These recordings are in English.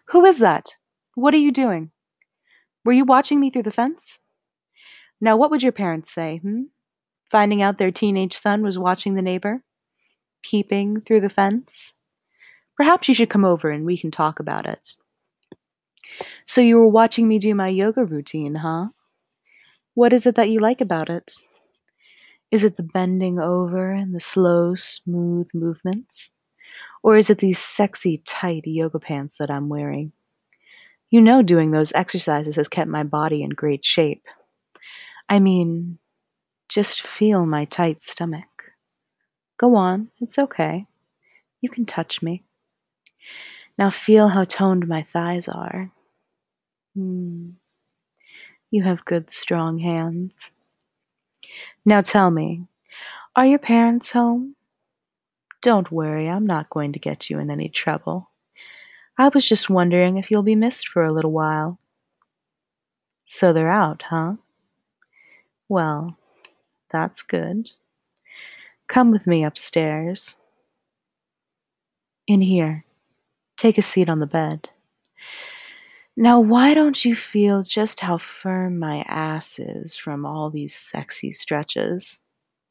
Who is that? What are you doing? Were you watching me through the fence? Now, what would your parents say, Finding out their teenage son was watching the neighbor? Peeping through the fence? Perhaps you should come over and we can talk about it. So you were watching me do my yoga routine, huh? What is it that you like about it? Is it the bending over and the slow, smooth movements? Or is it these sexy, tight yoga pants that I'm wearing? You know doing those exercises has kept my body in great shape. I mean, just feel my tight stomach. Go on, it's okay. You can touch me. Now feel how toned my thighs are. You have good, strong hands. Now tell me, are your parents home? Don't worry, I'm not going to get you in any trouble. I was just wondering if you'll be missed for a little while. So they're out, huh? Well, that's good. Come with me upstairs. In here. Take a seat on the bed. Now, why don't you feel just how firm my ass is from all these sexy stretches?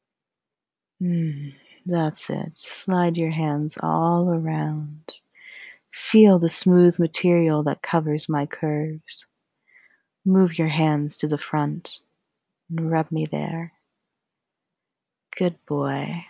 That's it. Slide your hands all around. Feel the smooth material that covers my curves. Move your hands to the front and rub me there. Good boy.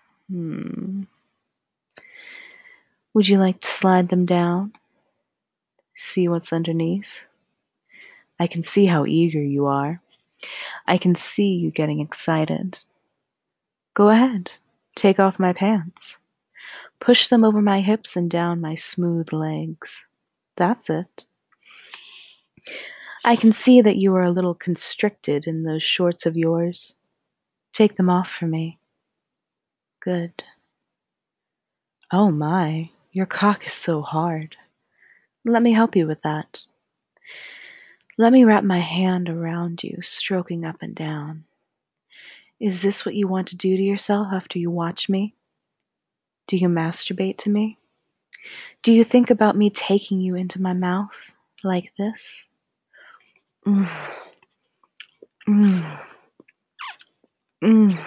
Would you like to slide them down? See what's underneath? I can see how eager you are. I can see you getting excited. Go ahead. Take off my pants. Push them over my hips and down my smooth legs. That's it. I can see that you are a little constricted in those shorts of yours. Take them off for me. Good. Oh my, your cock is so hard. Let me help you with that. Let me wrap my hand around you, stroking up and down. Is this what you want to do to yourself after you watch me? Do you masturbate to me? Do you think about me taking you into my mouth like this? Mm. Mm. Mm.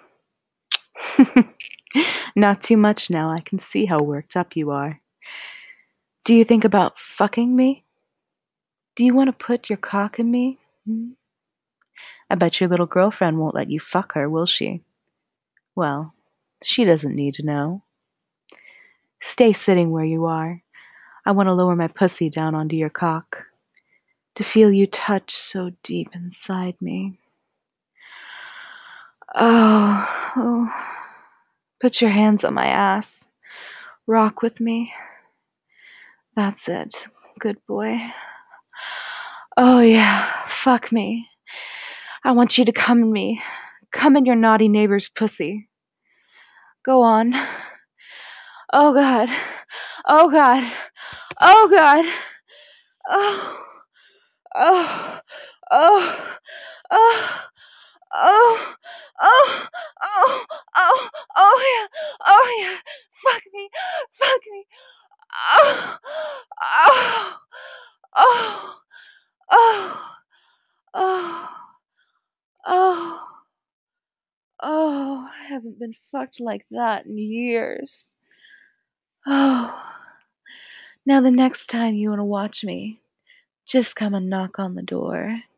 Not too much now. I can see how worked up you are. Do you think about fucking me? Do you want to put your cock in me? I bet your little girlfriend won't let you fuck her, will she? Well, she doesn't need to know. Stay sitting where you are. I want to lower my pussy down onto your cock, to feel you touch so deep inside me. Oh. Put your hands on my ass. Rock with me. That's it. Good boy. Oh yeah, fuck me. I want you to come in me. Come in your naughty neighbor's pussy. Go on. Oh God. Oh God. Oh God. Oh. Oh. Oh. Oh. Oh. Oh. Oh. Oh. Oh yeah. Oh yeah. Fuck me. Fuck me. Oh. Oh. Oh. Oh. Oh. Oh. Oh, I haven't been fucked like that in years. Oh. Now the next time you want to watch me, just come and knock on the door.